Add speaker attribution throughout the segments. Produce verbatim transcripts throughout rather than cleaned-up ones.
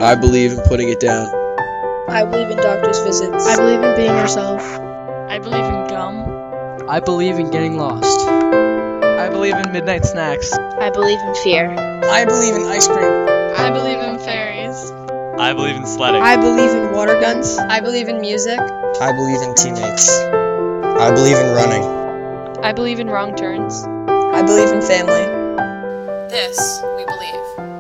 Speaker 1: I believe in putting it down.
Speaker 2: I believe in doctor's visits.
Speaker 3: I believe in being yourself.
Speaker 4: I believe in gum.
Speaker 5: I believe in getting lost.
Speaker 6: I believe in midnight snacks.
Speaker 2: I believe in fear.
Speaker 7: I believe in ice cream.
Speaker 4: I believe in fairies.
Speaker 8: I believe in sledding.
Speaker 3: I believe in water guns.
Speaker 9: I believe in music.
Speaker 10: I believe in teammates. I believe in running.
Speaker 4: I believe in wrong turns.
Speaker 9: I believe in family.
Speaker 11: This we believe.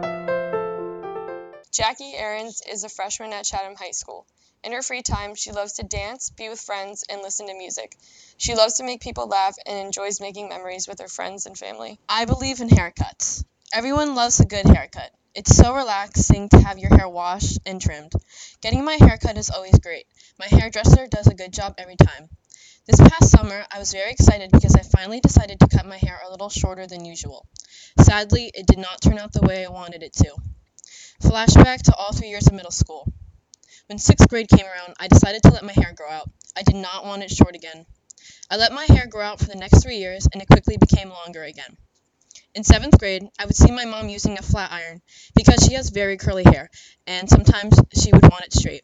Speaker 12: Jackie Aarons is a freshman at Chatham High School. In her free time, she loves to dance, be with friends, and listen to music. She loves to make people laugh and enjoys making memories with her friends and family.
Speaker 13: I believe in haircuts. Everyone loves a good haircut. It's so relaxing to have your hair washed and trimmed. Getting my haircut is always great. My hairdresser does a good job every time. This past summer, I was very excited because I finally decided to cut my hair a little shorter than usual. Sadly, it did not turn out the way I wanted it to. Flashback to all three years of middle school. When sixth grade came around, I decided to let my hair grow out. I did not want it short again. I let my hair grow out for the next three years, and it quickly became longer again. In seventh grade, I would see my mom using a flat iron because she has very curly hair, and sometimes she would want it straight.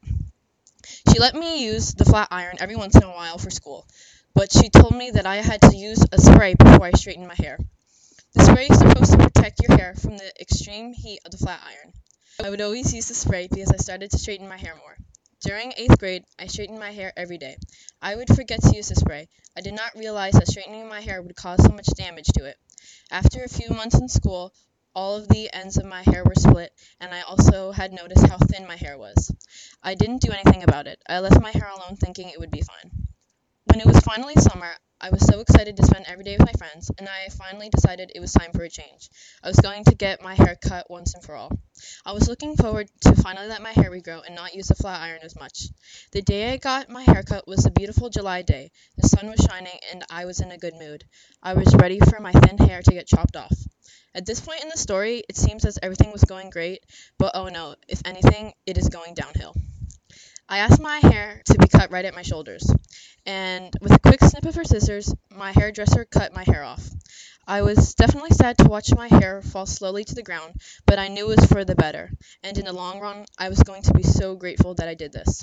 Speaker 13: She let me use the flat iron every once in a while for school, but she told me that I had to use a spray before I straightened my hair. The spray is supposed to protect your hair from the extreme heat of the flat iron. I would always use the spray because I started to straighten my hair more. During eighth grade, I straightened my hair every day. I would forget to use the spray. I did not realize that straightening my hair would cause so much damage to it. After a few months in school, all of the ends of my hair were split, and I also had noticed how thin my hair was. I didn't do anything about it. I left my hair alone thinking it would be fine. When it was finally summer, I was so excited to spend every day with my friends, and I finally decided it was time for a change. I was going to get my hair cut once and for all. I was looking forward to finally let my hair regrow and not use the flat iron as much. The day I got my hair cut was a beautiful July day. The sun was shining, and I was in a good mood. I was ready for my thin hair to get chopped off. At this point in the story, it seems as everything was going great, but oh no, if anything, it is going downhill. I asked my hair to be cut right at my shoulders, and with a quick snip of her scissors, my hairdresser cut my hair off. I was definitely sad to watch my hair fall slowly to the ground, but I knew it was for the better, and in the long run, I was going to be so grateful that I did this.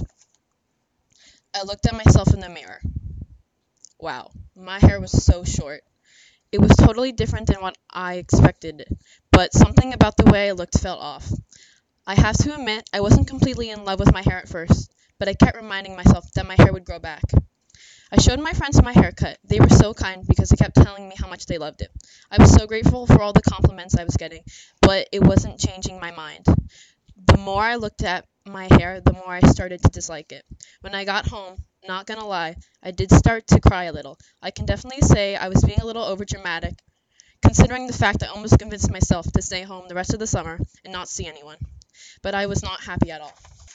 Speaker 13: I looked at myself in the mirror. Wow, my hair was so short. It was totally different than what I expected, but something about the way I looked felt off. I have to admit, I wasn't completely in love with my hair at first, but I kept reminding myself that my hair would grow back. I showed my friends my haircut. They were so kind because they kept telling me how much they loved it. I was so grateful for all the compliments I was getting, but it wasn't changing my mind. The more I looked at my hair, the more I started to dislike it. When I got home, not gonna lie, I did start to cry a little. I can definitely say I was being a little overdramatic, considering the fact I almost convinced myself to stay home the rest of the summer and not see anyone. But I was not happy at all.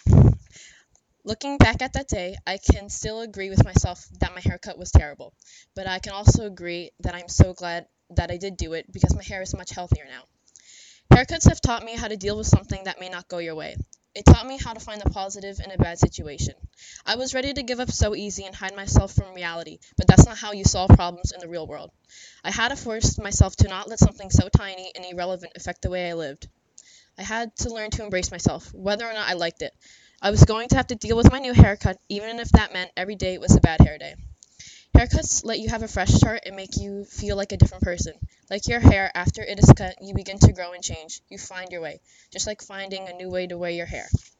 Speaker 13: Looking back at that day, I can still agree with myself that my haircut was terrible, but I can also agree that I'm so glad that I did do it because my hair is much healthier now. Haircuts have taught me how to deal with something that may not go your way. It taught me how to find the positive in a bad situation. I was ready to give up so easy and hide myself from reality, but that's not how you solve problems in the real world. I had to force myself to not let something so tiny and irrelevant affect the way I lived. I had to learn to embrace myself, whether or not I liked it. I was going to have to deal with my new haircut, even if that meant every day was a bad hair day. Haircuts let you have a fresh start and make you feel like a different person. Like your hair, after it is cut, you begin to grow and change. You find your way, just like finding a new way to wear your hair.